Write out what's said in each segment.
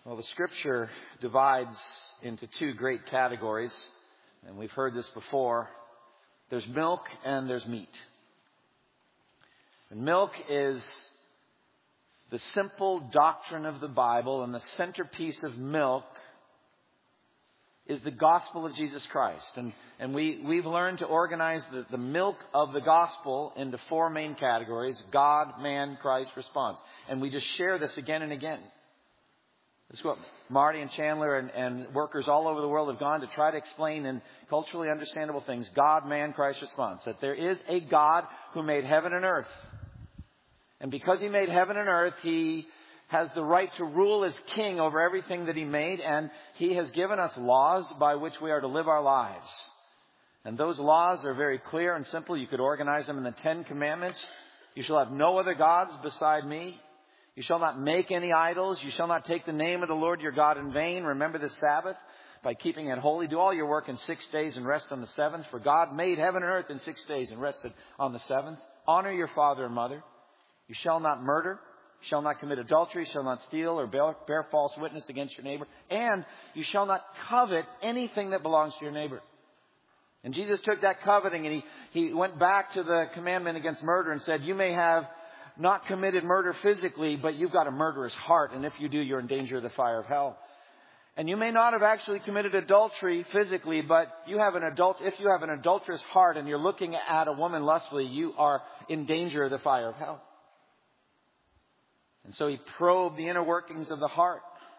Well, the Scripture divides into two great categories, and we've heard this before. There's milk and there's meat. And milk is the simple doctrine of the Bible, and the centerpiece of milk is the gospel of Jesus Christ. And we've learned to organize the milk of the gospel into four main categories: God, man, Christ, response. And we just share this again and again. This is what Marty and Chandler and workers all over the world have gone to try to explain in culturally understandable things. God, man, Christ, response. That there is a God who made heaven and earth. And because He made heaven and earth, He has the right to rule as king over everything that He made. And He has given us laws by which we are to live our lives. And those laws are very clear and simple. You could organize them in the 10 Commandments. You shall have no other gods beside me. You shall not make any idols. You shall not take the name of the Lord your God in vain. Remember the Sabbath by keeping it holy. Do all your work in 6 days and rest on the seventh. For God made heaven and earth in 6 days and rested on the seventh. Honor your father and mother. You shall not murder. You shall not commit adultery. You shall not steal or bear false witness against your neighbor. And you shall not covet anything that belongs to your neighbor. And Jesus took that coveting and he went back to the commandment against murder and said, you may have not committed murder physically, but you've got a murderous heart. And if you do, you're in danger of the fire of hell. And you may not have actually committed adultery physically, but if you have an adulterous heart and you're looking at a woman lustfully, you are in danger of the fire of hell. And so He probed the inner workings of the heart.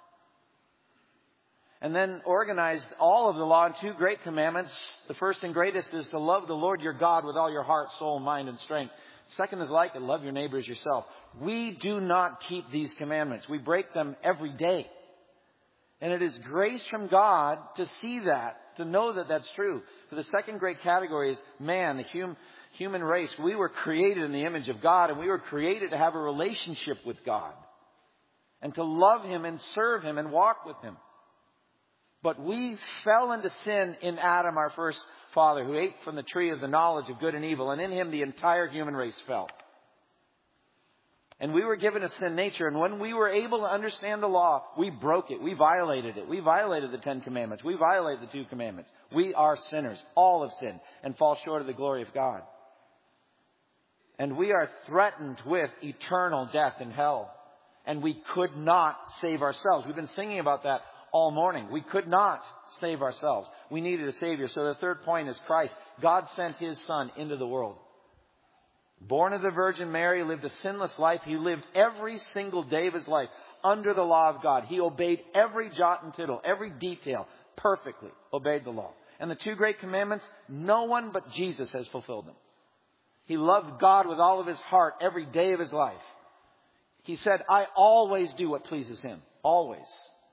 And then organized all of the law in 2 great commandments. The first and greatest is to love the Lord your God with all your heart, soul, mind, and strength. Second is like it, love your neighbor as yourself. We do not keep these commandments. We break them every day. And it is grace from God to see that, to know that that's true. For the second great category is man, the human race. We were created in the image of God, and we were created to have a relationship with God. And to love Him and serve Him and walk with Him. But we fell into sin in Adam, our first father, who ate from the tree of the knowledge of good and evil. And in him, the entire human race fell. And we were given a sin nature. And when we were able to understand the law, we broke it. We violated it. We violated the 10 Commandments. We violated the 2 Commandments. We are sinners. All have sinned and fall short of the glory of God. And we are threatened with eternal death in hell. And we could not save ourselves. We've been singing about that all morning. We could not save ourselves. We needed a Savior. So the third point is Christ. God sent His Son into the world. Born of the Virgin Mary, lived a sinless life. He lived every single day of His life under the law of God. He obeyed every jot and tittle, every detail, perfectly obeyed the law. And the 2 great commandments, no one but Jesus has fulfilled them. He loved God with all of His heart every day of His life. He said, I always do what pleases Him. Always.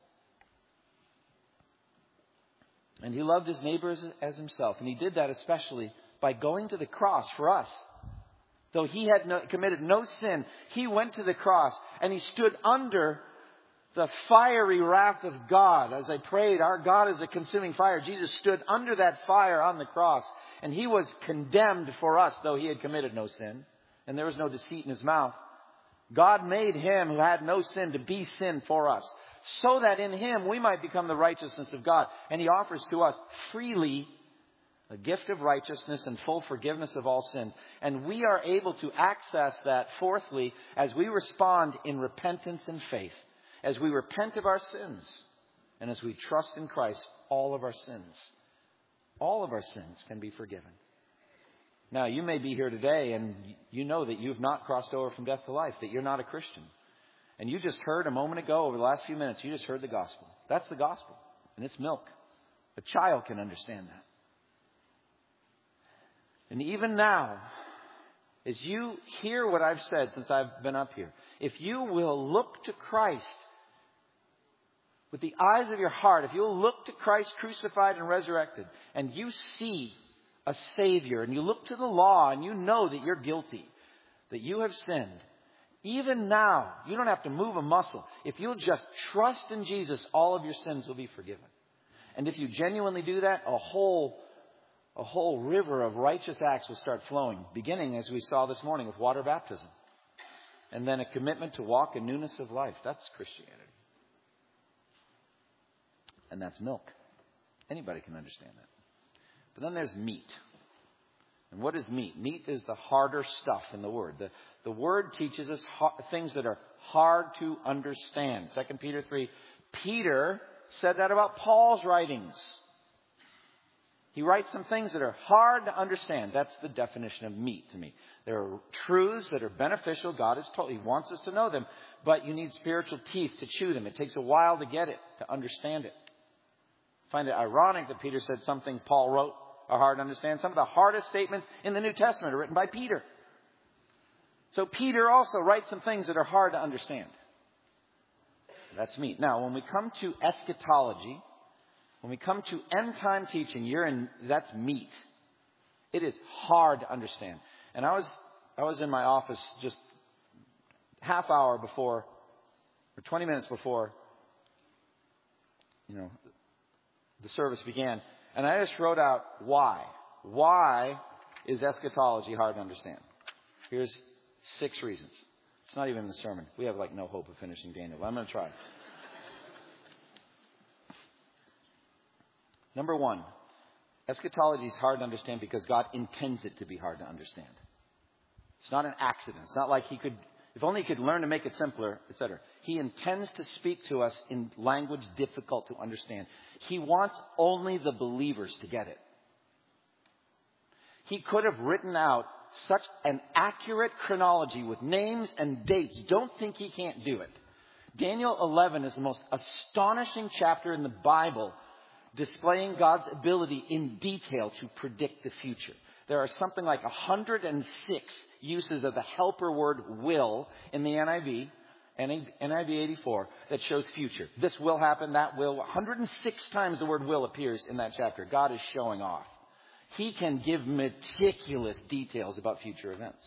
And He loved His neighbor as Himself. And He did that especially by going to the cross for us. Though He had committed no sin, He went to the cross and He stood under the fiery wrath of God. As I prayed, our God is a consuming fire. Jesus stood under that fire on the cross. And He was condemned for us, though He had committed no sin. And there was no deceit in His mouth. God made Him who had no sin to be sin for us, so that in Him we might become the righteousness of God. And He offers to us freely a gift of righteousness and full forgiveness of all sins. And we are able to access that, fourthly, as we respond in repentance and faith. As we repent of our sins and as we trust in Christ, all of our sins can be forgiven. Now, you may be here today and you know that you've not crossed over from death to life, that you're not a Christian. And you just heard a moment ago, over the last few minutes, you just heard the gospel. That's the gospel. And it's milk. A child can understand that. And even now, as you hear what I've said since I've been up here, if you will look to Christ with the eyes of your heart, if you'll look to Christ crucified and resurrected, and you see a Savior, and you look to the law, and you know that you're guilty, that you have sinned, even now, you don't have to move a muscle. If you'll just trust in Jesus, all of your sins will be forgiven. And if you genuinely do that, a whole river of righteous acts will start flowing, beginning, as we saw this morning, with water baptism. And then a commitment to walk in newness of life. That's Christianity. and that's milk. Anybody can understand that. But then there's meat. And what is meat? Meat is the harder stuff in the Word. The Word teaches us things that are hard to understand. 2 Peter 3. Peter said that about Paul's writings. He writes some things that are hard to understand. That's the definition of meat to me. There are truths that are beneficial. God has told, He wants us to know them. But you need spiritual teeth to chew them. It takes a while to get it, to understand it. I find it ironic that Peter said some things Paul wrote are hard to understand. Some of the hardest statements in the New Testament are written by Peter. So Peter also writes some things that are hard to understand. That's meat. Now, when we come to eschatology, when we come to end-time teaching, that's meat. It is hard to understand. And I was in my office just half hour before, or 20 minutes before, the service began. And I just wrote out why. Why is eschatology hard to understand? Here's 6 reasons. It's not even in the sermon. We have no hope of finishing Daniel, but I'm going to try. Number 1, eschatology is hard to understand because God intends it to be hard to understand. It's not an accident. It's not like if only he could learn to make it simpler, etc. He intends to speak to us in language difficult to understand. He wants only the believers to get it. He could have written out such an accurate chronology with names and dates. Don't think he can't do it. Daniel 11 is the most astonishing chapter in the Bible, displaying God's ability in detail to predict the future. There are something like 106 uses of the helper word will in the NIV 84, that shows future. This will happen, that will. 106 times the word will appears in that chapter. God is showing off. He can give meticulous details about future events.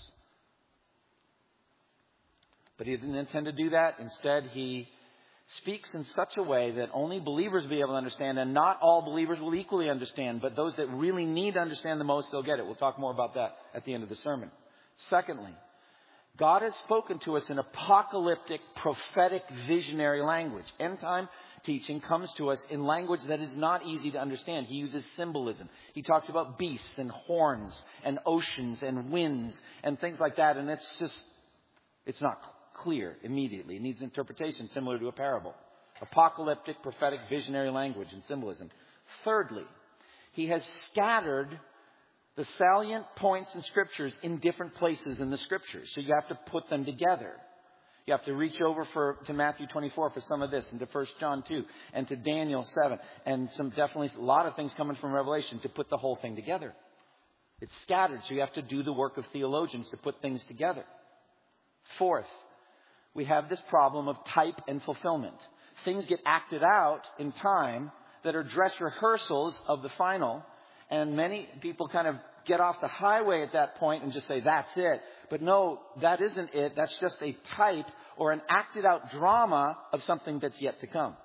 But he didn't intend to do that. Instead, he speaks in such a way that only believers will be able to understand, and not all believers will equally understand, but those that really need to understand the most, they'll get it. We'll talk more about that at the end of the sermon. Secondly, God has spoken to us in apocalyptic, prophetic, visionary language. End-time teaching comes to us in language that is not easy to understand. He uses symbolism. He talks about beasts and horns and oceans and winds and things like that, and it's not clear immediately. It needs interpretation similar to a parable. Apocalyptic, prophetic, visionary language and symbolism. Thirdly, he has scattered the salient points in Scriptures in different places in the Scriptures. So you have to put them together. You have to reach over to Matthew 24 for some of this, and to 1 John 2, and to Daniel 7, and definitely a lot of things coming from Revelation to put the whole thing together. It's scattered, so you have to do the work of theologians to put things together. Fourth, we have this problem of type and fulfillment. Things get acted out in time that are dress rehearsals of the final. And many people kind of get off the highway at that point and just say, that's it. But no, that isn't it. That's just a type or an acted out drama of something that's yet to come.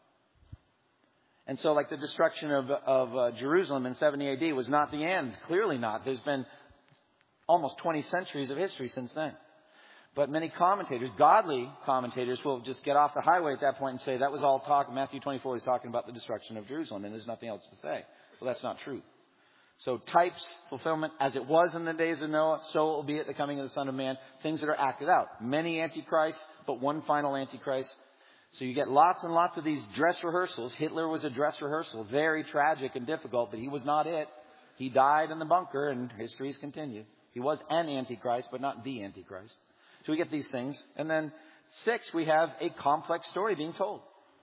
And so like the destruction of Jerusalem in 70 AD was not the end. Clearly not. There's been almost 20 centuries of history since then. But many commentators, godly commentators, will just get off the highway at that point and say that was all talk. Matthew 24 is talking about the destruction of Jerusalem, and there's nothing else to say. Well, that's not true. So types, fulfillment, as it was in the days of Noah, so it will be at the coming of the Son of Man. Things that are acted out. Many antichrists, but one final antichrist. So you get lots and lots of these dress rehearsals. Hitler was a dress rehearsal. Very tragic and difficult, but he was not it. He died in the bunker, and history's continued. He was an antichrist, but not the antichrist. So we get these things. And then 6, we have a complex story being told.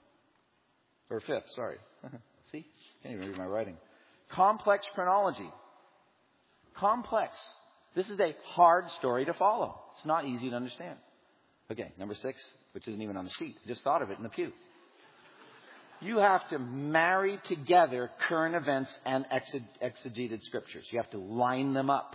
Or 5th, sorry. See? Can't even read my writing. Complex chronology. Complex. This is a hard story to follow. It's not easy to understand. Okay, number 6, which isn't even on the sheet. I just thought of it in the pew. You have to marry together current events and exegeted scriptures. You have to line them up.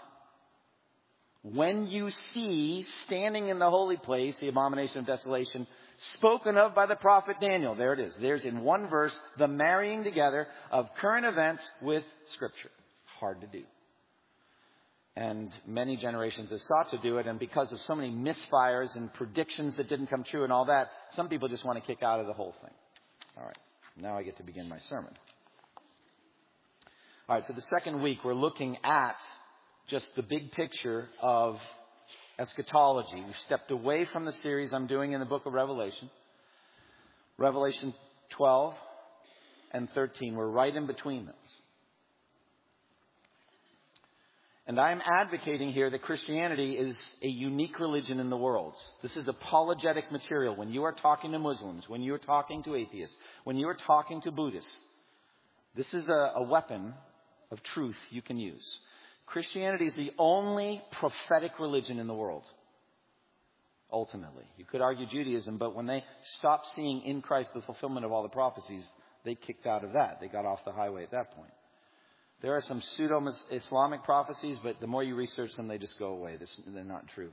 When you see, standing in the holy place, the abomination of desolation, spoken of by the prophet Daniel. There it is. There's in one verse the marrying together of current events with Scripture. Hard to do. And many generations have sought to do it. And because of so many misfires and predictions that didn't come true and all that, some people just want to kick out of the whole thing. All right. Now I get to begin my sermon. All right, for the second week, we're looking at just the big picture of eschatology. We've stepped away from the series I'm doing in the book of Revelation. Revelation 12 and 13. We're right in between those. And I'm advocating here that Christianity is a unique religion in the world. This is apologetic material. When you are talking to Muslims, when you are talking to atheists, when you are talking to Buddhists, this is a weapon of truth you can use. Christianity is the only prophetic religion in the world. Ultimately. You could argue Judaism, but when they stopped seeing in Christ the fulfillment of all the prophecies, they kicked out of that. They got off the highway at that point. There are some pseudo-Islamic prophecies, but the more you research them, they just go away. They're not true.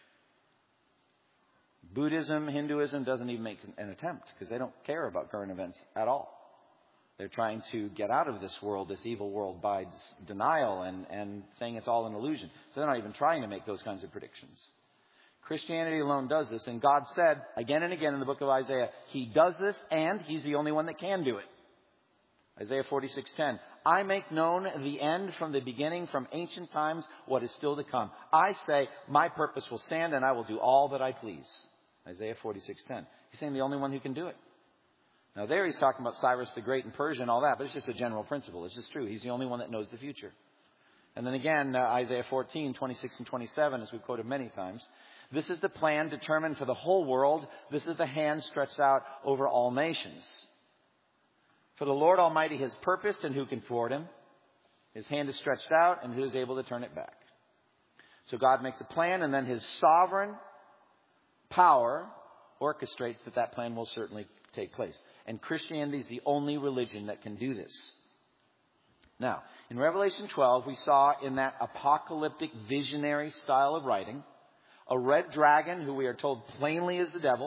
Buddhism, Hinduism doesn't even make an attempt because they don't care about current events at all. They're trying to get out of this world, this evil world, by denial and saying it's all an illusion. So they're not even trying to make those kinds of predictions. Christianity alone does this. And God said again and again in the book of Isaiah, He does this and He's the only one that can do it. Isaiah 46:10. I make known the end from the beginning, from ancient times, what is still to come. I say, my purpose will stand and I will do all that I please. Isaiah 46:10. He's saying the only one who can do it. Now there he's talking about Cyrus the Great and Persia and all that, but it's just a general principle. It's just true. He's the only one that knows the future. And then again, Isaiah 14:26 and 27, as we've quoted many times. This is the plan determined for the whole world. This is the hand stretched out over all nations. For the Lord Almighty has purposed, and who can thwart Him? His hand is stretched out, and who is able to turn it back? So God makes a plan, and then His sovereign power orchestrates that plan will certainly take place. And Christianity is the only religion that can do this. Now, in Revelation 12, we saw in that apocalyptic visionary style of writing, a red dragon, who we are told plainly is the devil,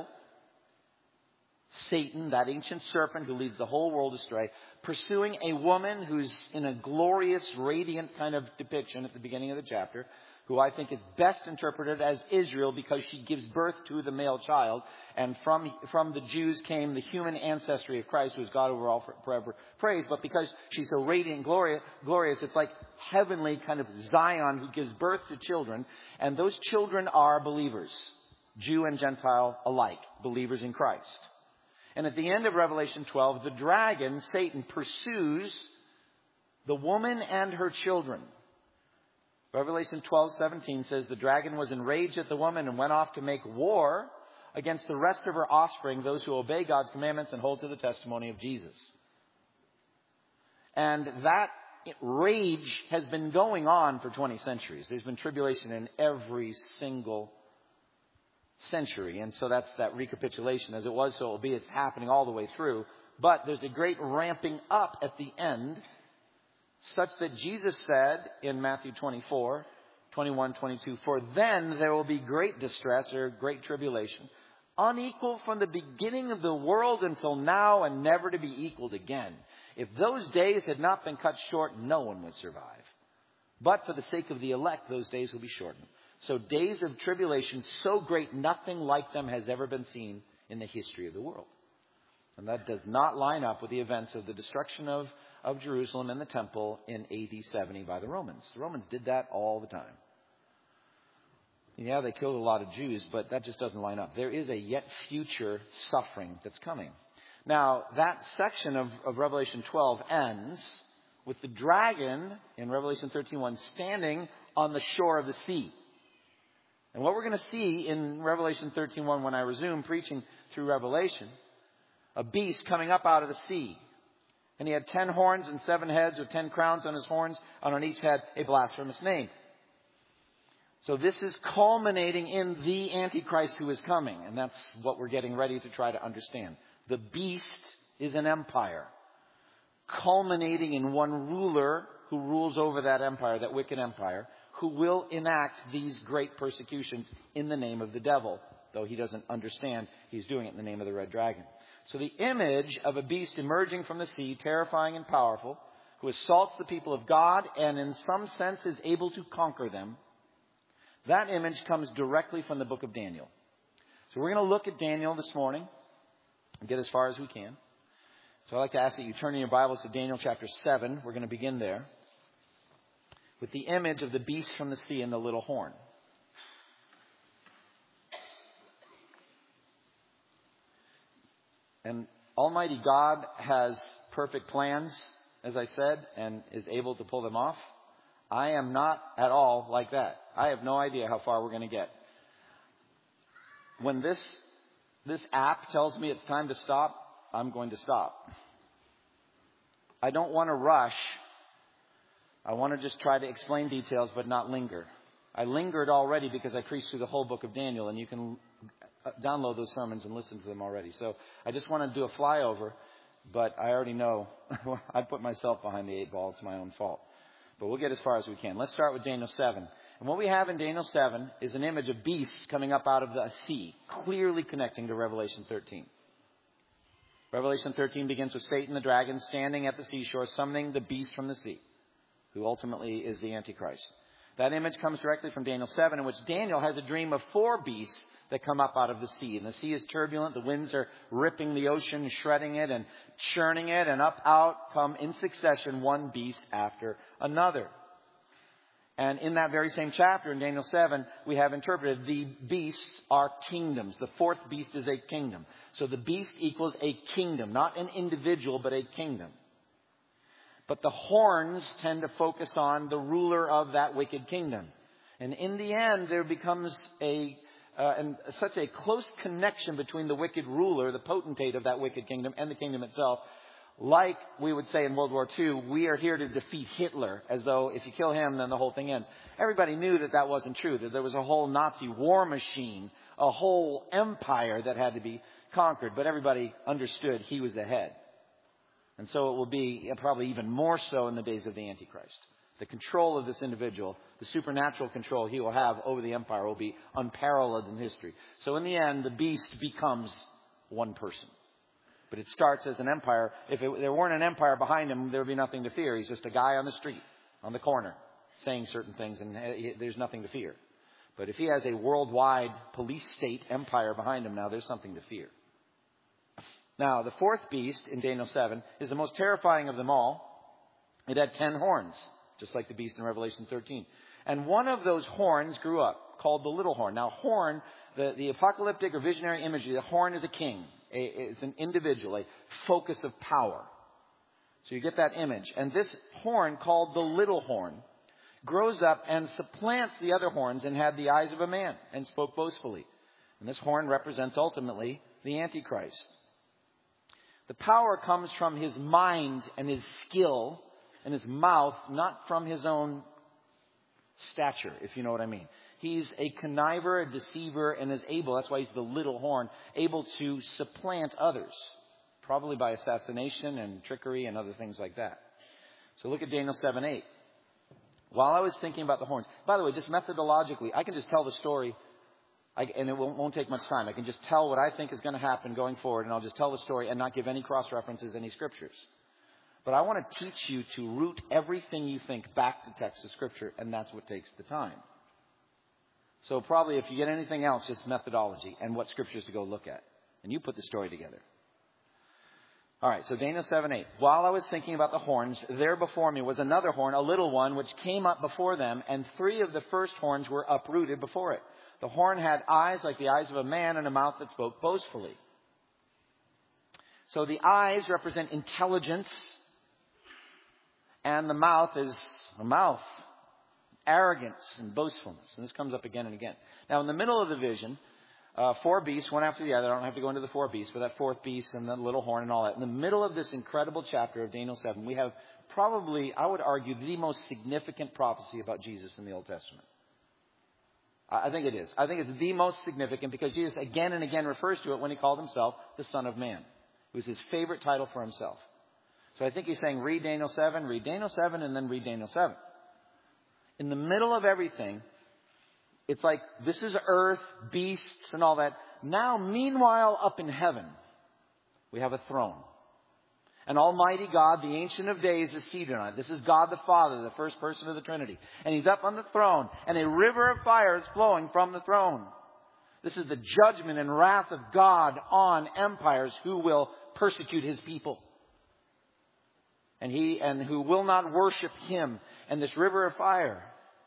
Satan, that ancient serpent who leads the whole world astray, pursuing a woman who's in a glorious, radiant kind of depiction at the beginning of the chapter, who I think is best interpreted as Israel because she gives birth to the male child. And from the Jews came the human ancestry of Christ, who is God over all forever praised. But because she's so radiant and glorious, it's like heavenly kind of Zion who gives birth to children. And those children are believers, Jew and Gentile alike, believers in Christ. And at the end of Revelation 12, the dragon, Satan, pursues the woman and her children. Revelation 12:17 says the dragon was enraged at the woman and went off to make war against the rest of her offspring, those who obey God's commandments and hold to the testimony of Jesus. And that rage has been going on for 20 centuries. There's been tribulation in every single century. And so that's that recapitulation. As it was, so it will be. It's happening all the way through. But there's a great ramping up at the end, such that Jesus said in Matthew 24:21-22, for then there will be great distress or great tribulation, unequal from the beginning of the world until now and never to be equaled again. If those days had not been cut short, no one would survive. But for the sake of the elect, those days will be shortened. So days of tribulation so great, nothing like them has ever been seen in the history of the world. And that does not line up with the events of the destruction of Jerusalem and the temple in AD 70 by the Romans. The Romans did that all the time. Yeah, they killed a lot of Jews, but that just doesn't line up. There is a yet future suffering that's coming. Now, that section of Revelation 12 ends with the dragon in Revelation 13:1 standing on the shore of the sea. And what we're going to see in Revelation 13:1 when I resume preaching through Revelation, a beast coming up out of the sea. And he had 10 horns and 7 heads with 10 crowns on his horns, and on each head a blasphemous name. So this is culminating in the Antichrist who is coming. And that's what we're getting ready to try to understand. The beast is an empire, culminating in one ruler who rules over that empire, that wicked empire, who will enact these great persecutions in the name of the devil. Though he doesn't understand, he's doing it in the name of the red dragon. So the image of a beast emerging from the sea, terrifying and powerful, who assaults the people of God and in some sense is able to conquer them, that image comes directly from the book of Daniel. So we're going to look at Daniel this morning and get as far as we can. So I'd like to ask that you turn in your Bibles to Daniel chapter 7. We're going to begin there with the image of the beast from the sea and the little horn. And Almighty God has perfect plans, as I said, and is able to pull them off. I am not at all like that. I have no idea how far we're going to get. When this app tells me it's time to stop, I'm going to stop. I don't want to rush. I want to just try to explain details but not linger. I lingered already because I preached through the whole book of Daniel, and you can download those sermons and listen to them already. So I just want to do a flyover, but I already know I'd put myself behind the 8 ball. It's my own fault. But we'll get as far as we can. Let's start with Daniel 7. And what we have in Daniel 7 is an image of beasts coming up out of the sea, clearly connecting to Revelation 13. Revelation 13 begins with Satan the dragon standing at the seashore, summoning the beast from the sea, who ultimately is the Antichrist. That image comes directly from Daniel 7, in which Daniel has a dream of 4 beasts that come up out of the sea. And the sea is turbulent. The winds are ripping the ocean, shredding it and churning it. And up out come in succession one beast after another. And in that very same chapter, in Daniel 7, we have interpreted the beasts are kingdoms. The 4th beast is a kingdom. So the beast equals a kingdom, not an individual, but a kingdom. But the horns tend to focus on the ruler of that wicked kingdom. And in the end, there becomes such a close connection between the wicked ruler, the potentate of that wicked kingdom, and the kingdom itself. Like we would say in World War II, we are here to defeat Hitler, as though if you kill him, then the whole thing ends. Everybody knew that that wasn't true, that there was a whole Nazi war machine, a whole empire that had to be conquered. But everybody understood he was the head. And so it will be probably even more so in the days of the Antichrist. The control of this individual, the supernatural control he will have over the empire will be unparalleled in history. So in the end, the beast becomes one person. But it starts as an empire. If there weren't an empire behind him, there would be nothing to fear. He's just a guy on the street, on the corner, saying certain things, and there's nothing to fear. But if he has a worldwide police state empire behind him now, there's something to fear. Now, the 4th beast in Daniel 7 is the most terrifying of them all. It had 10 horns, just like the beast in Revelation 13. And one of those horns grew up, called the little horn. Now, horn, the apocalyptic or visionary imagery, the horn is a king. It's an individual, a focus of power. So you get that image. And this horn, called the little horn, grows up and supplants the other horns and had the eyes of a man and spoke boastfully. And this horn represents ultimately the Antichrist. The power comes from his mind and his skill and his mouth, not from his own stature, if you know what I mean. He's a conniver, a deceiver, and is able, that's why he's the little horn, able to supplant others, probably by assassination and trickery and other things like that. So look at Daniel 7:8. While I was thinking about the horns, by the way, just methodologically, I can just tell the story, and it won't take much time. I can just tell what I think is going to happen going forward, and I'll just tell the story and not give any cross-references, any scriptures. But I want to teach you to root everything you think back to text of Scripture, and that's what takes the time. So probably if you get anything else, just methodology and what scriptures to go look at. And you put the story together. All right, so Daniel 7:8. While I was thinking about the horns, there before me was another horn, a little one, which came up before them, and 3 of the first horns were uprooted before it. The horn had eyes like the eyes of a man and a mouth that spoke boastfully. So the eyes represent intelligence, and the mouth is a mouth. Arrogance and boastfulness. And this comes up again and again. Now, in the middle of the vision, 4 beasts, one after the other. I don't have to go into the 4 beasts, but that 4th beast and the little horn and all that. In the middle of this incredible chapter of Daniel 7, we have probably, I would argue, the most significant prophecy about Jesus in the Old Testament. I think it is. I think it's the most significant because Jesus again and again refers to it when he called himself the Son of Man. It was his favorite title for himself. So I think he's saying, read Daniel 7, and then read Daniel 7. In the middle of everything, it's like this is earth, beasts, and all that. Now, meanwhile, up in heaven, we have a throne. And Almighty God, the Ancient of Days, is seated on it. This is God the Father, the first person of the Trinity. And he's up on the throne, and a river of fire is flowing from the throne. This is the judgment and wrath of God on empires who will persecute his people. and who will not worship him, and this river of fire.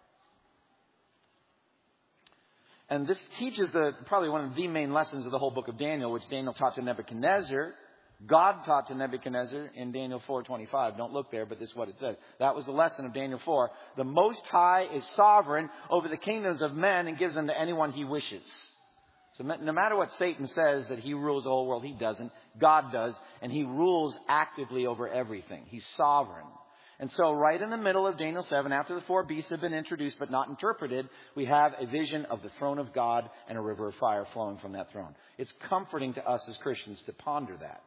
And this teaches probably one of the main lessons of the whole book of Daniel, which Daniel taught to Nebuchadnezzar. God taught to Nebuchadnezzar in Daniel 4:25. Don't look there, but this is what it says. That was the lesson of Daniel 4. The Most High is sovereign over the kingdoms of men and gives them to anyone he wishes. So no matter what Satan says that he rules the whole world, he doesn't. God does. And he rules actively over everything. He's sovereign. And so right in the middle of Daniel 7, after the 4 beasts have been introduced but not interpreted, we have a vision of the throne of God and a river of fire flowing from that throne. It's comforting to us as Christians to ponder that.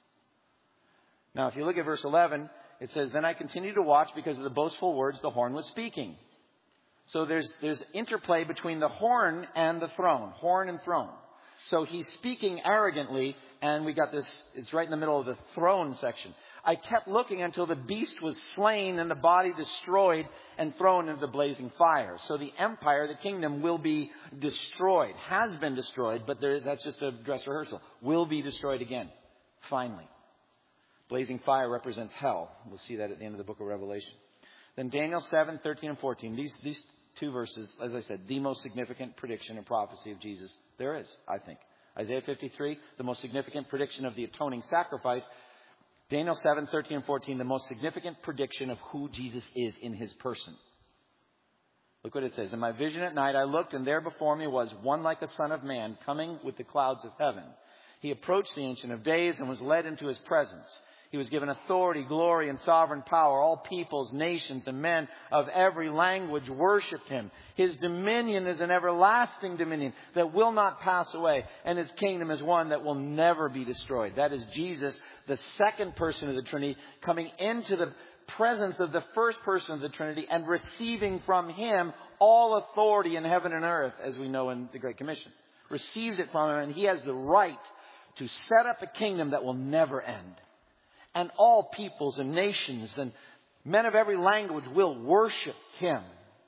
Now, if you look at verse 11, it says, "Then I continued to watch because of the boastful words the horn was speaking." So there's interplay between the horn and the throne. Horn and throne. So he's speaking arrogantly, and we got this, it's right in the middle of the throne section. "I kept looking until the beast was slain and the body destroyed and thrown into the blazing fire." So the empire, the kingdom, will be destroyed. Has been destroyed, but that's just a dress rehearsal. Will be destroyed again. Finally. Blazing fire represents hell. We'll see that at the end of the book of Revelation. Then Daniel 7, 13 and 14. These 2 verses, as I said, the most significant prediction and prophecy of Jesus there is, I think. Isaiah 53, the most significant prediction of the atoning sacrifice. Daniel 7, 13 and 14, the most significant prediction of who Jesus is in his person. Look what it says. "In my vision at night I looked, and there before me was one like a son of man coming with the clouds of heaven. He approached the Ancient of Days and was led into his presence. He was given authority, glory, and sovereign power. All peoples, nations, and men of every language worshipped him. His dominion is an everlasting dominion that will not pass away, and his kingdom is one that will never be destroyed." That is Jesus, the second person of the Trinity, coming into the presence of the first person of the Trinity and receiving from him all authority in heaven and earth, as we know in the Great Commission. Receives it from him, and he has the right to set up a kingdom that will never end. And all peoples and nations and men of every language will worship him.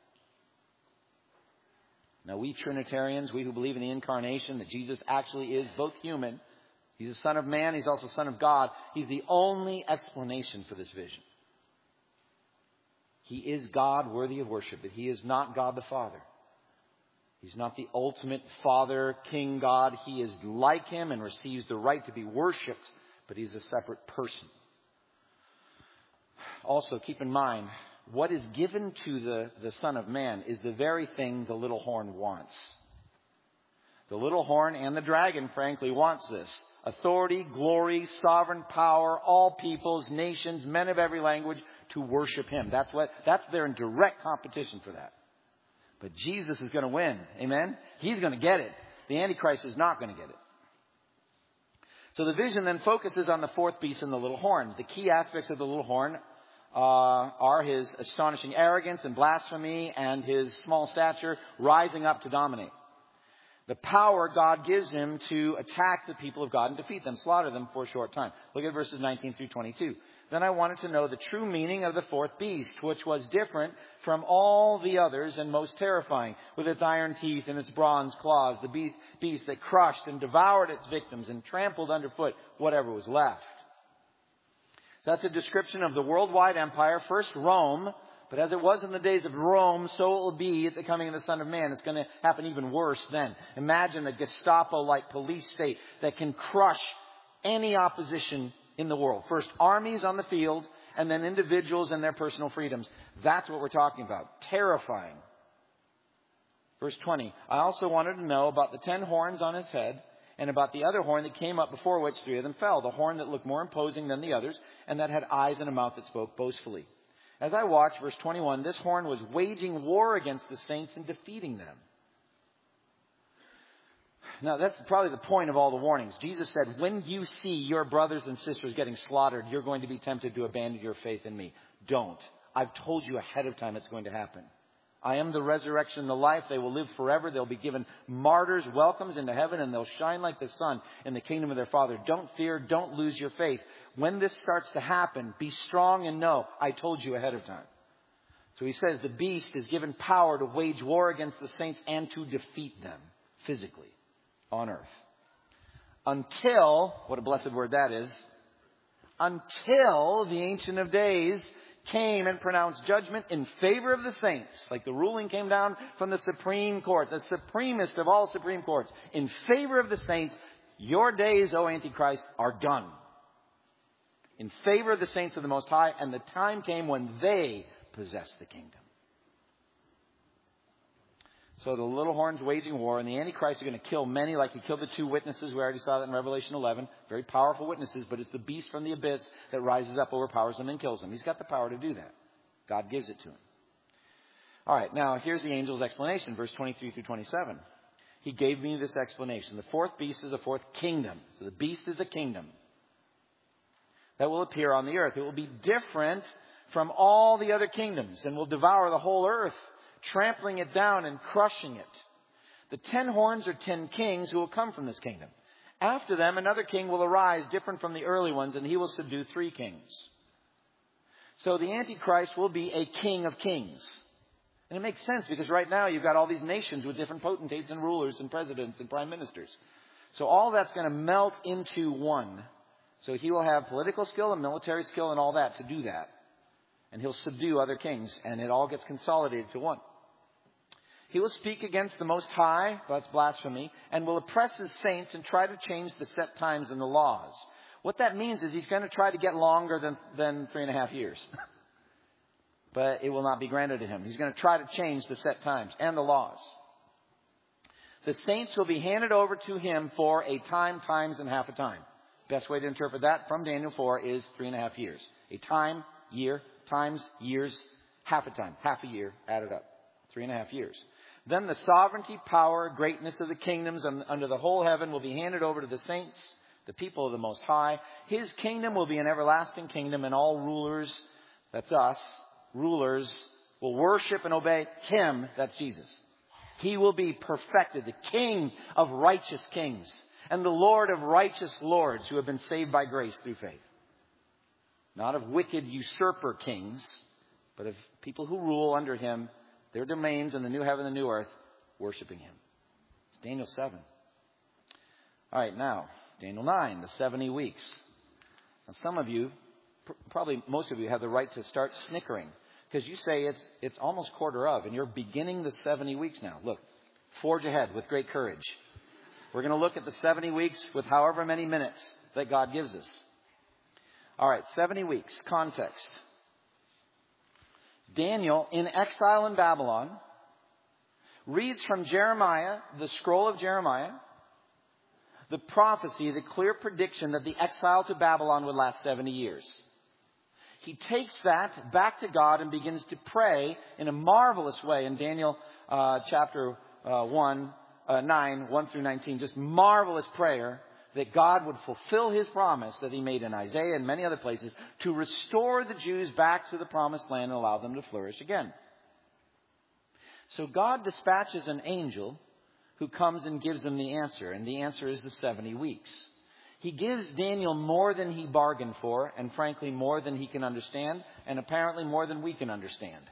Now, we Trinitarians, we who believe in the incarnation, that Jesus actually is both human, he's a son of man, he's also son of God. He's the only explanation for this vision. He is God worthy of worship, but he is not God the Father. He's not the ultimate Father, King God. He is like him and receives the right to be worshipped, but he's a separate person. Also, keep in mind, what is given to the Son of Man is the very thing the little horn wants. The little horn and the dragon, frankly, wants this. Authority, glory, sovereign power, all peoples, nations, men of every language to worship him. They're in direct competition for that. But Jesus is going to win. Amen? He's going to get it. The Antichrist is not going to get it. So the vision then focuses on the 4th beast and the little horn. The key aspects of the little horn are his astonishing arrogance and blasphemy and his small stature rising up to dominate. The power God gives him to attack the people of God and defeat them, slaughter them for a short time. Look at verses 19 through 22. "Then I wanted to know the true meaning of the 4th beast, which was different from all the others and most terrifying, with its iron teeth and its bronze claws, the beast that crushed and devoured its victims and trampled underfoot whatever was left." So that's a description of the worldwide empire, first Rome, but as it was in the days of Rome, so it will be at the coming of the Son of Man. It's going to happen even worse then. Imagine a Gestapo-like police state that can crush any opposition in the world. First armies on the field, and then individuals and their personal freedoms. That's what we're talking about. Terrifying. Verse 20. "I also wanted to know about the 10 horns on his head, and about the other horn that came up before which 3 of them fell, the horn that looked more imposing than the others, and that had eyes and a mouth that spoke boastfully. As I watched," verse 21, "this horn was waging war against the saints and defeating them." Now, that's probably the point of all the warnings. Jesus said, when you see your brothers and sisters getting slaughtered, you're going to be tempted to abandon your faith in me. Don't. I've told you ahead of time it's going to happen. I am the resurrection and the life. They will live forever. They'll be given martyrs' welcomes into heaven, and they'll shine like the sun in the kingdom of their Father. Don't fear. Don't lose your faith. When this starts to happen, be strong and know I told you ahead of time. So he says the beast is given power to wage war against the saints and to defeat them physically on earth. Until, what a blessed word that is, until the Ancient of Days came and pronounced judgment in favor of the saints. Like the ruling came down from the Supreme Court, the supremest of all Supreme Courts, in favor of the saints. Your days, O Antichrist, are done. In favor of the saints of the Most High, and the time came when they possessed the kingdom. So the little horn's waging war, and the Antichrist is going to kill many, like he killed the two witnesses. We already saw that in Revelation 11. Very powerful witnesses, but it's the beast from the abyss that rises up, overpowers them, and kills them. He's got the power to do that. God gives it to him. All right, now here's the angel's explanation, verse 23 through 27. He gave me this explanation. The fourth beast is a fourth kingdom. So the beast is a kingdom that will appear on the earth. It will be different from all the other kingdoms and will devour the whole earth, trampling it down and crushing it. The 10 horns are 10 kings who will come from this kingdom. After them, another king will arise different from the early ones, and he will subdue 3 kings. So the Antichrist will be a king of kings. And it makes sense because right now you've got all these nations with different potentates and rulers and presidents and prime ministers. So all that's going to melt into one. So he will have political skill and military skill and all that to do that. And he'll subdue other kings, and it all gets consolidated to one. He will speak against the Most High, that's blasphemy, and will oppress his saints and try to change the set times and the laws. What that means is he's going to try to get longer than 3.5 years. But it will not be granted to him. He's going to try to change the set times and the laws. The saints will be handed over to him for a time, times, and half a time. Best way to interpret that from Daniel 4 is 3.5 years. A time, year, times, years, half a time, half a year added up. 3.5 years. Then the sovereignty, power, greatness of the kingdoms under the whole heaven will be handed over to the saints, the people of the Most High. His kingdom will be an everlasting kingdom, and all rulers, that's us, rulers, will worship and obey him, that's Jesus. He will be perfected, the King of righteous kings, and the Lord of righteous lords who have been saved by grace through faith. Not of wicked usurper kings, but of people who rule under him, their domains in the new heaven and the new earth, worshiping him. It's Daniel 7. All right, now, Daniel 9, the 70 weeks. Now, some of you, probably most of you, have the right to start snickering. Because you say it's almost quarter of, and you're beginning the 70 weeks now. Look, forge ahead with great courage. We're going to look at the 70 weeks with however many minutes that God gives us. All right, 70 weeks, context. Daniel, in exile in Babylon, reads from Jeremiah, the scroll of Jeremiah, the prophecy, the clear prediction that the exile to Babylon would last 70 years. He takes that back to God and begins to pray in a marvelous way in Daniel chapter 9, 1 through 19. Just marvelous prayer that God would fulfill his promise that he made in Isaiah and many other places to restore the Jews back to the promised land and allow them to flourish again. So God dispatches an angel who comes and gives them the answer. And the answer is the 70 weeks. He gives Daniel more than he bargained for, and frankly more than he can understand, and apparently more than we can understand.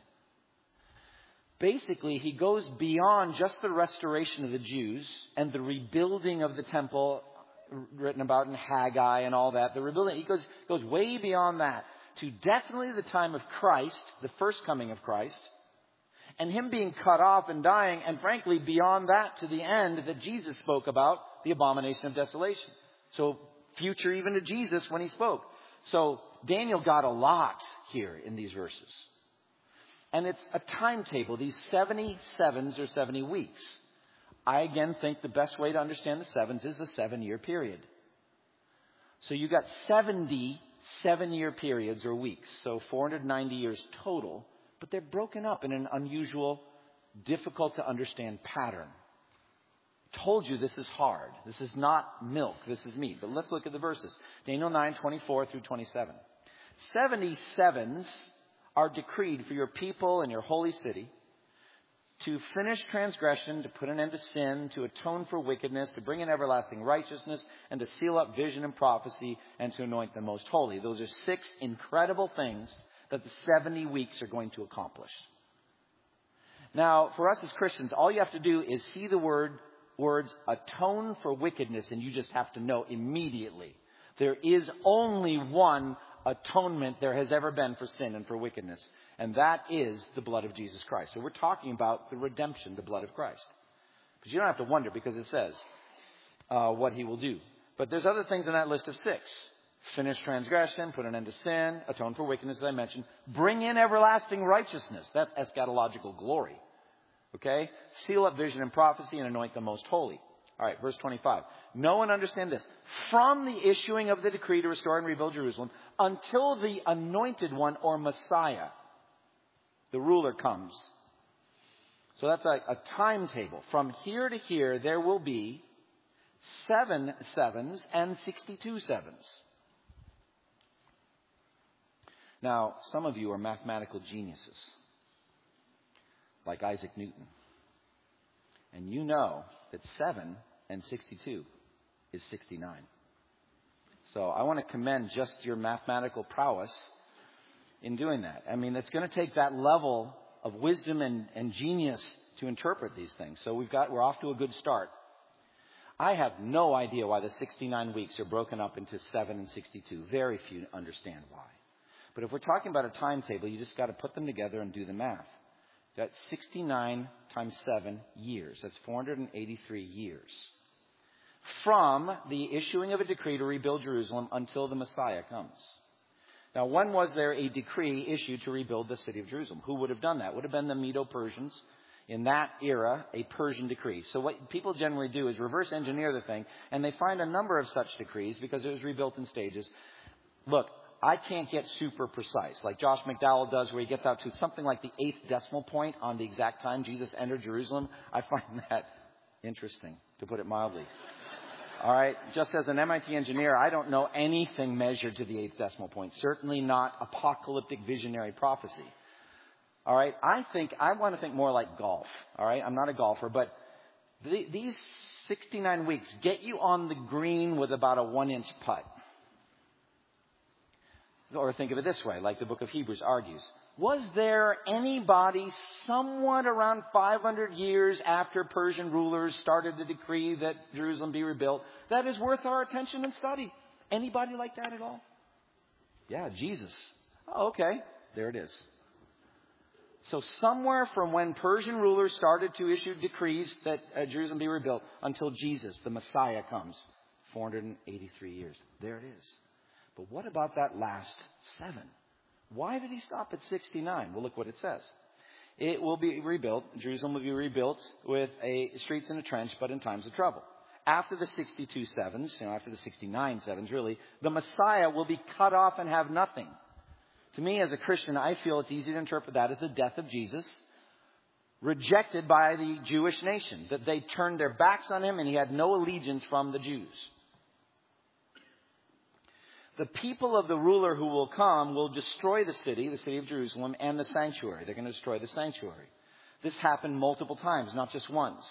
Basically, he goes beyond just the restoration of the Jews and the rebuilding of the temple written about in Haggai and all that. The rebuilding, he goes way beyond that to definitely the time of Christ, the first coming of Christ, and him being cut off and dying, and frankly beyond that to the end that Jesus spoke about, the abomination of desolation. So future even to Jesus when he spoke. So Daniel got a lot here in these verses. And it's a timetable, these 70 sevens or 70 weeks. I again think the best way to understand the sevens is a 7-year period. So you got 70 7-year periods or weeks. So 490 years total. But they're broken up in an unusual, difficult to understand pattern. Told you this is hard. This is not milk. This is meat. But let's look at the verses. Daniel 9, 24 through 27. 77s are decreed for your people and your holy city, to finish transgression, to put an end to sin, to atone for wickedness, to bring in everlasting righteousness, and to seal up vision and prophecy, and to anoint the most holy. Those are 6 incredible things that the 70 weeks are going to accomplish. Now, for us as Christians, all you have to do is see the words atone for wickedness, and you just have to know immediately There is only one atonement there has ever been for sin and for wickedness. And that is the blood of Jesus Christ. So we're talking about the redemption, the blood of Christ. But you don't have to wonder because it says what he will do. But there's other things in that list of 6. Finish transgression, put an end to sin, atone for wickedness, as I mentioned. Bring in everlasting righteousness. That's eschatological glory. Okay? Seal up vision and prophecy and anoint the most holy. All right, verse 25. Know and understand this. From the issuing of the decree to restore and rebuild Jerusalem until the anointed one or Messiah, the ruler, comes. So that's a timetable. From here to here, there will be 7 sevens and 62 sevens. Now, some of you are mathematical geniuses, like Isaac Newton. And you know that 7 and 62 is 69. So I want to commend just your mathematical prowess in doing that. I mean, it's going to take that level of wisdom and genius to interpret these things. So we're off to a good start. I have no idea why the 69 weeks are broken up into 7 and 62. Very few understand why. But if we're talking about a timetable, you just got to put them together and do the math. That's 69 times 7 years. That's 483 years. From the issuing of a decree to rebuild Jerusalem until the Messiah comes. Now, when was there a decree issued to rebuild the city of Jerusalem? Who would have done that? It would have been the Medo-Persians. In that era, a Persian decree. So what people generally do is reverse engineer the thing, and they find a number of such decrees because it was rebuilt in stages. Look, I can't get super precise, like Josh McDowell does, where he gets out to something like the 8th decimal point on the exact time Jesus entered Jerusalem. I find that interesting, to put it mildly. All right, just as an MIT engineer, I don't know anything measured to the 8th decimal point. Certainly not apocalyptic visionary prophecy. All right, I want to think more like golf. All right, I'm not a golfer, but these 69 weeks get you on the green with about a 1-inch putt. Or think of it this way, like the book of Hebrews argues. Was there anybody somewhat around 500 years after Persian rulers started the decree that Jerusalem be rebuilt that is worth our attention and study? Anybody like that at all? Yeah, Jesus. Oh, okay. There it is. So somewhere from when Persian rulers started to issue decrees that Jerusalem be rebuilt until Jesus, the Messiah, comes, 483 years. There it is. But what about that last 7? Why did he stop at 69? Well, look what it says. It will be rebuilt. Jerusalem will be rebuilt with streets and a trench, but in times of trouble. After the 62 sevens, after the 69 sevens, really, the Messiah will be cut off and have nothing. To me, as a Christian, I feel it's easy to interpret that as the death of Jesus, rejected by the Jewish nation, that they turned their backs on him and he had no allegiance from the Jews. The people of the ruler who will come will destroy the city of Jerusalem, and the sanctuary. They're going to destroy the sanctuary. This happened multiple times, not just once.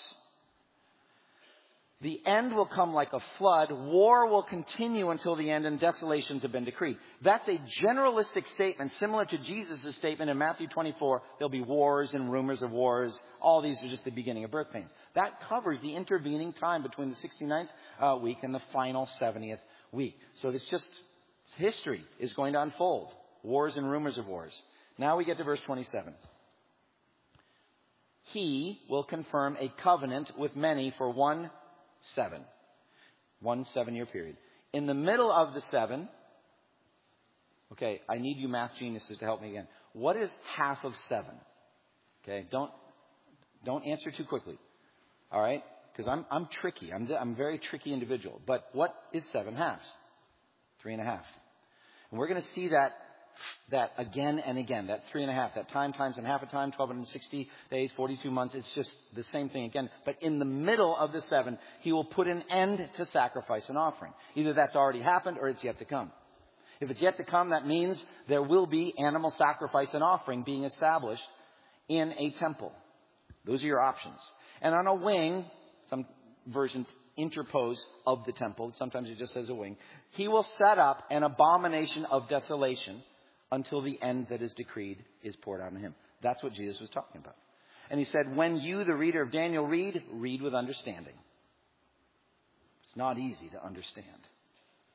The end will come like a flood. War will continue until the end, and desolations have been decreed. That's a generalistic statement, similar to Jesus' statement in Matthew 24. There'll be wars and rumors of wars. All these are just the beginning of birth pains. That covers the intervening time between the 69th week and the final 70th week. So it's just history is going to unfold. Wars and rumors of wars. Now we get to verse 27. He will confirm a covenant with many for 1 7-year period. In the middle of the 7, okay, I need you math geniuses to help me again. What is half of 7? Okay, don't answer too quickly. All right, because I'm tricky. I'm a very tricky individual. But what is 7 halves? 3.5. And we're going to see that again and again. That 3.5, that time times and half a time, 1260 days, 42 months. It's just the same thing again. But in the middle of the 7, he will put an end to sacrifice and offering. Either that's already happened or it's yet to come. If it's yet to come, that means there will be animal sacrifice and offering being established in a temple. Those are your options. And on a wing, some versions interpose of the temple. Sometimes it just says a wing. He will set up an abomination of desolation until the end that is decreed is poured out on him. That's what Jesus was talking about. And he said, when you, the reader of Daniel, read with understanding. It's not easy to understand.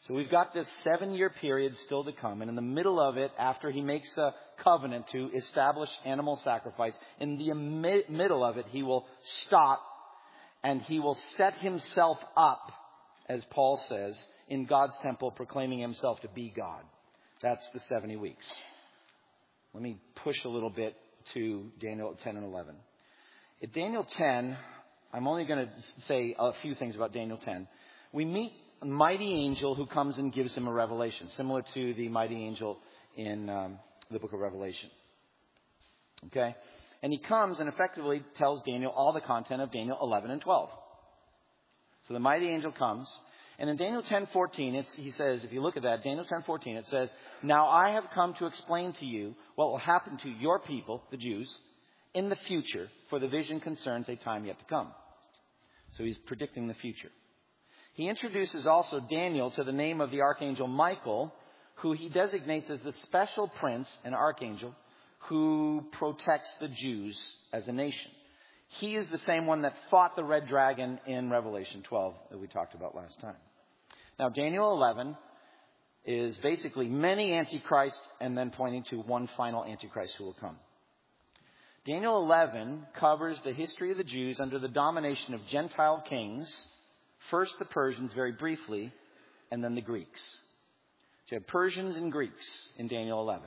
So we've got this 7-year period still to come. And in the middle of it, after he makes a covenant to establish animal sacrifice, in the middle of it, he will stop and he will set himself up, as Paul says, in God's temple, proclaiming himself to be God. That's the 70 weeks. Let me push a little bit to Daniel 10 and 11. At Daniel 10, I'm only going to say a few things about Daniel 10. We meet a mighty angel who comes and gives him a revelation, similar to the mighty angel in the book of Revelation. Okay? And he comes and effectively tells Daniel all the content of Daniel 11 and 12. So the mighty angel comes. And in Daniel 10:14, he says, if you look at that, Daniel 10:14, it says, "Now I have come to explain to you what will happen to your people, the Jews, in the future, for the vision concerns a time yet to come." So he's predicting the future. He introduces also Daniel to the name of the archangel Michael, who he designates as the special prince and archangel who protects the Jews as a nation. He is the same one that fought the red dragon in Revelation 12 that we talked about last time. Now, Daniel 11 is basically many antichrists and then pointing to one final antichrist who will come. Daniel 11 covers the history of the Jews under the domination of Gentile kings, first the Persians very briefly, and then the Greeks. So you have Persians and Greeks in Daniel 11.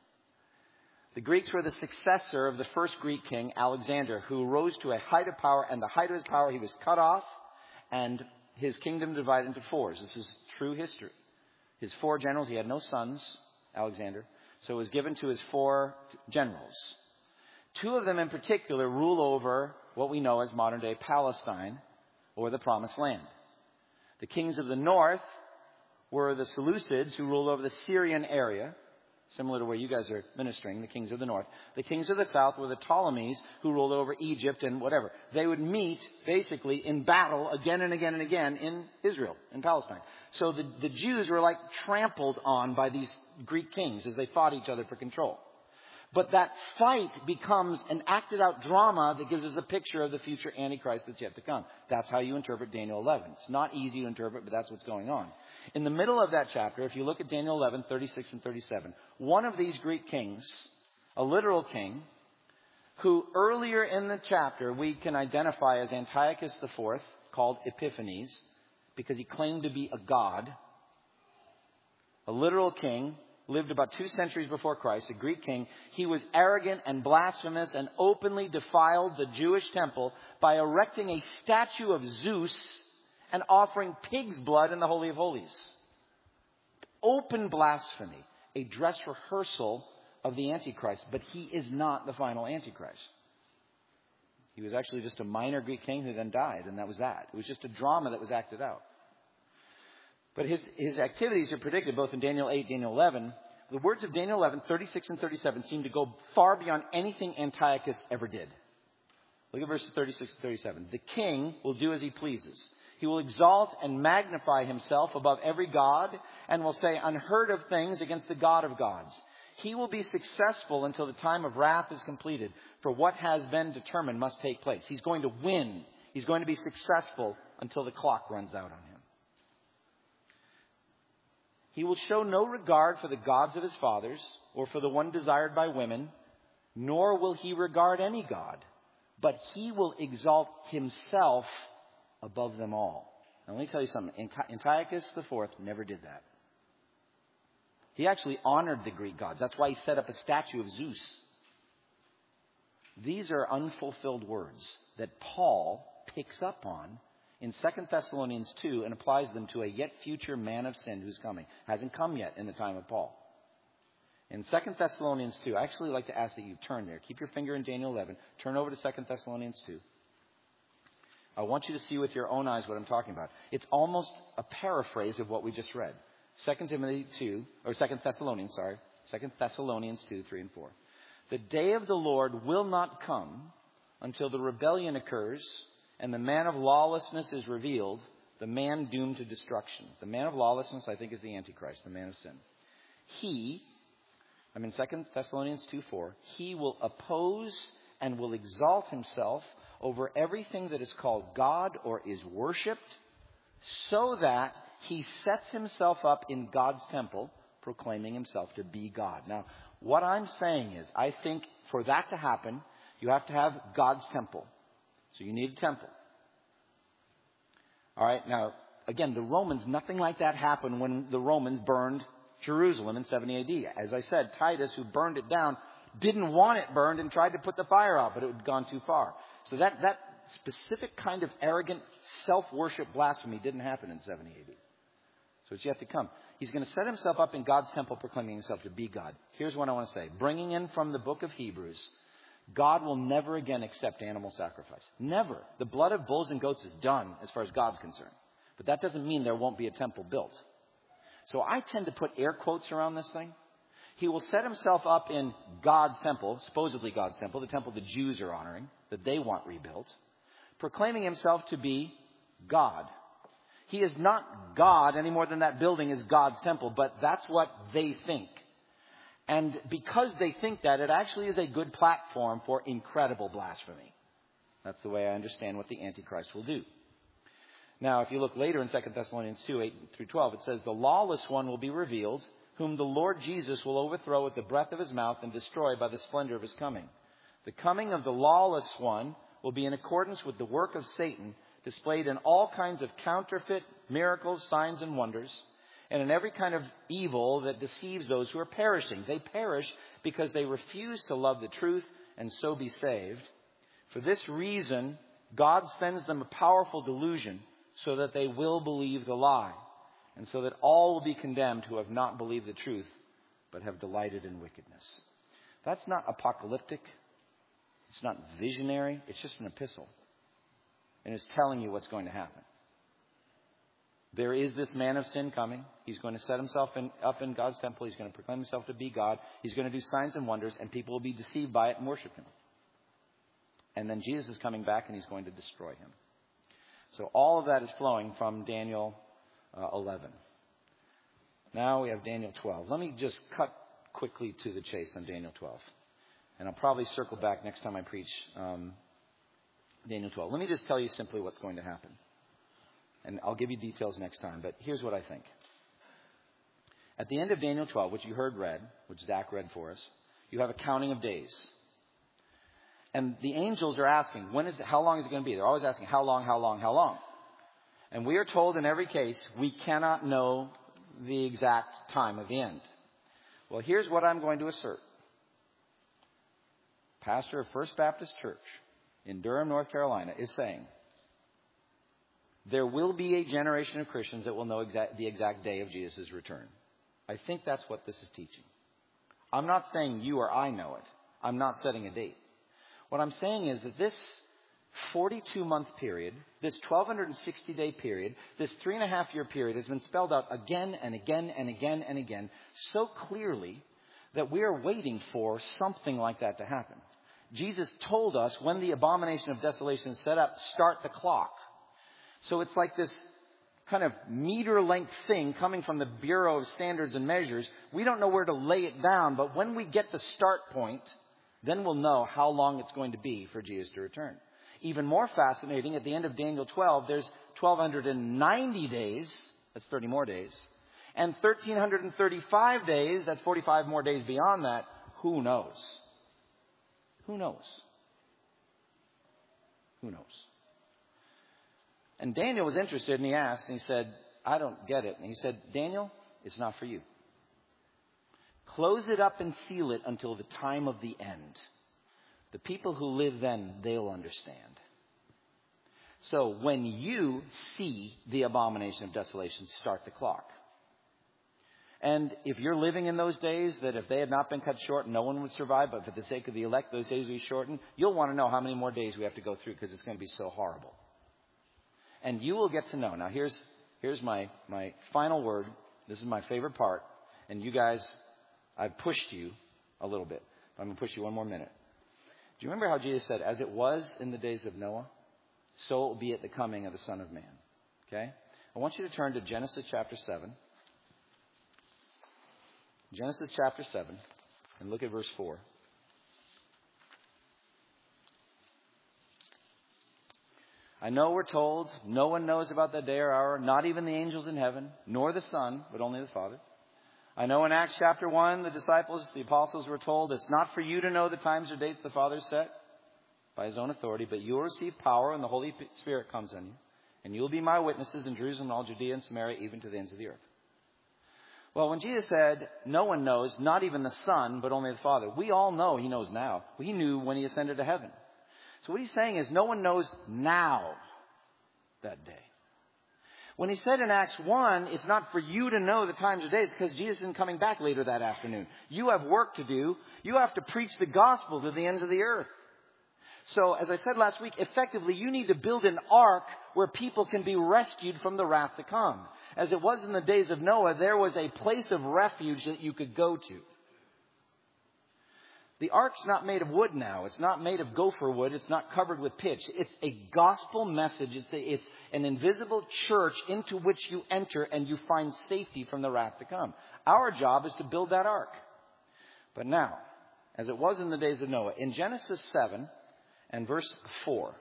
The Greeks were the successor of the first Greek king, Alexander, who rose to a height of power, and the height of his power he was cut off, and his kingdom divided into 4s. This is true history. His 4 generals, he had no sons, Alexander, so it was given to his 4 generals. 2 of them in particular rule over what we know as modern-day Palestine, or the Promised Land. The kings of the north were the Seleucids, who ruled over the Syrian area, similar to where you guys are ministering, the kings of the north. The kings of the south were the Ptolemies, who ruled over Egypt and whatever. They would meet, basically, in battle again and again and again in Israel, in Palestine. So the Jews were like trampled on by these Greek kings as they fought each other for control. But that fight becomes an acted-out drama that gives us a picture of the future Antichrist that's yet to come. That's how you interpret Daniel 11. It's not easy to interpret, but that's what's going on. In the middle of that chapter, if you look at Daniel 11, 36 and 37, one of these Greek kings, a literal king, who earlier in the chapter we can identify as Antiochus IV, called Epiphanes, because he claimed to be a god, a literal king, lived about 2 centuries before Christ, a Greek king. He was arrogant and blasphemous and openly defiled the Jewish temple by erecting a statue of Zeus and offering pig's blood in the Holy of Holies. Open blasphemy, a dress rehearsal of the Antichrist, but he is not the final Antichrist. He was actually just a minor Greek king who then died, and that was that. It was just a drama that was acted out. But his activities are predicted both in Daniel 8 and Daniel 11. The words of Daniel 11, 36 and 37 seem to go far beyond anything Antiochus ever did. Look at verses 36 and 37. "The king will do as he pleases. He will exalt and magnify himself above every god and will say unheard of things against the God of gods. He will be successful until the time of wrath is completed, for what has been determined must take place." He's going to win. He's going to be successful until the clock runs out on him. "He will show no regard for the gods of his fathers or for the one desired by women, nor will he regard any god, but he will exalt himself above them all." Now, let me tell you something. Antiochus IV never did that. He actually honored the Greek gods. That's why he set up a statue of Zeus. These are unfulfilled words that Paul picks up on in 2 Thessalonians 2 and applies them to a yet future man of sin who's coming. Hasn't come yet in the time of Paul. In 2 Thessalonians 2, I actually like to ask that you turn there. Keep your finger in Daniel 11. Turn over to 2 Thessalonians 2. I want you to see with your own eyes what I'm talking about. It's almost a paraphrase of what we just read. 2 Thessalonians 2, 3 and 4. "The day of the Lord will not come until the rebellion occurs and the man of lawlessness is revealed, the man doomed to destruction." The man of lawlessness, I think, is the Antichrist, the man of sin. I'm in 2 Thessalonians 2:4. "He will oppose and will exalt himself over everything that is called God or is worshipped, so that he sets himself up in God's temple, proclaiming himself to be God. Now, what I'm saying is, I think for that to happen, you have to have God's temple. So you need a temple. All right, now, again, the Romans, nothing like that happened when the Romans burned Jerusalem in 70 AD. As I said, Titus, who burned it down, didn't want it burned and tried to put the fire out, but it had gone too far. So that specific kind of arrogant self-worship blasphemy didn't happen in 70 AD. So it's yet to come. He's going to set himself up in God's temple, proclaiming himself to be God. Here's what I want to say. Bringing in from the book of Hebrews, God will never again accept animal sacrifice. Never. The blood of bulls and goats is done as far as God's concerned. But that doesn't mean there won't be a temple built. So I tend to put air quotes around this thing. He will set himself up in God's temple, supposedly God's temple, the temple the Jews are honoring, that they want rebuilt, proclaiming himself to be God. He is not God any more than that building is God's temple, but that's what they think. And because they think that, it actually is a good platform for incredible blasphemy. That's the way I understand what the Antichrist will do. Now, if you look later in 2 Thessalonians 2, 8 through 12, it says, the lawless one will be revealed, whom the Lord Jesus will overthrow with the breath of his mouth and destroy by the splendor of his coming. The coming of the lawless one will be in accordance with the work of Satan, displayed in all kinds of counterfeit miracles, signs, and wonders, and in every kind of evil that deceives those who are perishing. They perish because they refuse to love the truth and so be saved. For this reason, God sends them a powerful delusion so that they will believe the lie, and so that all will be condemned who have not believed the truth, but have delighted in wickedness. That's not apocalyptic. It's not visionary. It's just an epistle. And it's telling you what's going to happen. There is this man of sin coming. He's going to set himself up in God's temple. He's going to proclaim himself to be God. He's going to do signs and wonders, and people will be deceived by it and worship him. And then Jesus is coming back, and he's going to destroy him. So all of that is flowing from Daniel 11. Now we have Daniel 12. Let me just cut quickly to the chase on Daniel 12. And I'll probably circle back next time I preach Daniel 12. Let me just tell you simply what's going to happen. And I'll give you details next time. But here's what I think. At the end of Daniel 12, which you heard read, which Zach read for us, you have a counting of days. And the angels are asking, how long is it going to be? They're always asking, how long, how long, how long? And we are told in every case, we cannot know the exact time of the end. Well, here's what I'm going to assert. Pastor of First Baptist Church in Durham, North Carolina, is saying, there will be a generation of Christians that will know the exact day of Jesus' return. I think that's what this is teaching. I'm not saying you or I know it. I'm not setting a date. What I'm saying is that this 42-month period, this 1,260-day period, this 3.5-year period has been spelled out again and again and again and again so clearly that we are waiting for something like that to happen. Jesus told us when the abomination of desolation is set up, start the clock. So it's like this kind of meter-length thing coming from the Bureau of Standards and Measures. We don't know where to lay it down, but when we get the start point, then we'll know how long it's going to be for Jesus to return. Even more fascinating, at the end of Daniel 12, there's 1,290 days, that's 30 more days, and 1,335 days, that's 45 more days beyond that. Who knows? Who knows? Who knows? And Daniel was interested, and he asked, and he said, I don't get it. And he said, Daniel, it's not for you. Close it up and seal it until the time of the end. The people who live then, they'll understand. So when you see the abomination of desolation, start the clock. And if you're living in those days, that if they had not been cut short, no one would survive, but for the sake of the elect, those days will be shortened, you'll want to know how many more days we have to go through because it's going to be so horrible. And you will get to know. Now, here's my final word. This is my favorite part. And you guys, I've pushed you a little bit. I'm going to push you one more minute. Do you remember how Jesus said, as it was in the days of Noah, so it will be at the coming of the Son of Man? Okay? I want you to turn to Genesis chapter 7. Genesis chapter 7. And look at verse 4. I know we're told no one knows about that day or hour, not even the angels in heaven, nor the Son, but only the Father. I know in Acts chapter 1, the apostles were told, it's not for you to know the times or dates the Father set by his own authority, but you will receive power when the Holy Spirit comes on you. And you will be my witnesses in Jerusalem, all Judea and Samaria, even to the ends of the earth. Well, when Jesus said, no one knows, not even the Son, but only the Father, we all know he knows now. He knew when he ascended to heaven. So what he's saying is no one knows now that day. When he said in Acts 1, it's not for you to know the times or days because Jesus isn't coming back later that afternoon. You have work to do. You have to preach the gospel to the ends of the earth. So, as I said last week, effectively, you need to build an ark where people can be rescued from the wrath to come. As it was in the days of Noah, there was a place of refuge that you could go to. The ark's not made of wood now. It's not made of gopher wood. It's not covered with pitch. It's a gospel message. It's an invisible church into which you enter and you find safety from the wrath to come. Our job is to build that ark. But now, as it was in the days of Noah, in Genesis 7 and verse 4,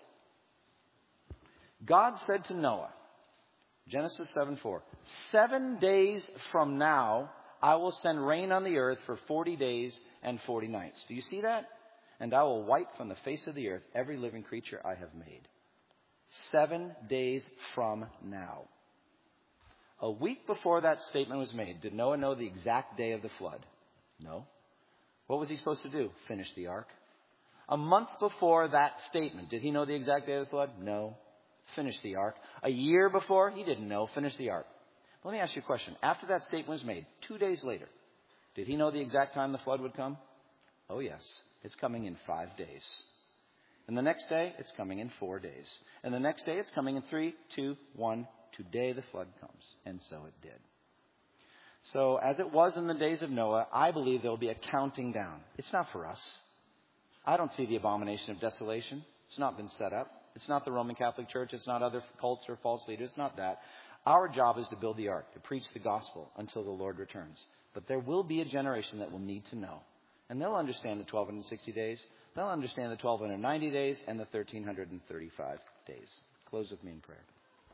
God said to Noah, Genesis 7:4, 7 days from now, I will send rain on the earth for 40 days and 40 nights. Do you see that? And I will wipe from the face of the earth every living creature I have made. 7 days from now. A week before that statement was made, did Noah know the exact day of the flood? No. What was he supposed to do? Finish the ark. A month before that statement, did he know the exact day of the flood? No. Finish the ark. A year before, he didn't know. Finish the ark. Let me ask you a question. After that statement was made, 2 days later, did he know the exact time the flood would come? Oh, yes. It's coming in 5 days. And the next day, it's coming in 4 days. And the next day, it's coming in 3, 2, 1. Today the flood comes. And so it did. So as it was in the days of Noah, I believe there will be a counting down. It's not for us. I don't see the abomination of desolation. It's not been set up. It's not the Roman Catholic Church. It's not other cults or false leaders. It's not that. Our job is to build the ark, to preach the gospel until the Lord returns. But there will be a generation that will need to know. And they'll understand the 1,260 days. They'll understand the 1,290 days and the 1,335 days. Close with me in prayer.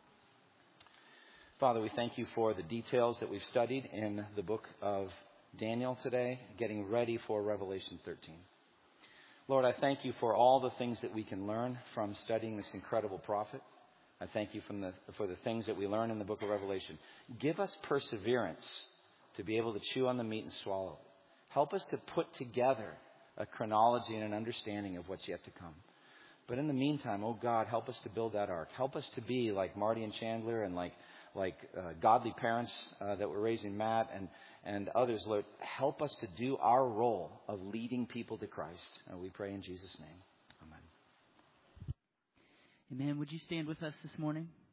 Father, we thank you for the details that we've studied in the book of Daniel today, getting ready for Revelation 13. Lord, I thank you for all the things that we can learn from studying this incredible prophet. I thank you for the things that we learn in the book of Revelation. Give us perseverance to be able to chew on the meat and swallow it. Help us to put together a chronology and an understanding of what's yet to come. But in the meantime, oh God, help us to build that ark. Help us to be like Marty and Chandler and like godly parents that were raising Matt and others. Lord, help us to do our role of leading people to Christ. And we pray in Jesus' name. Amen. Amen. Would you stand with us this morning?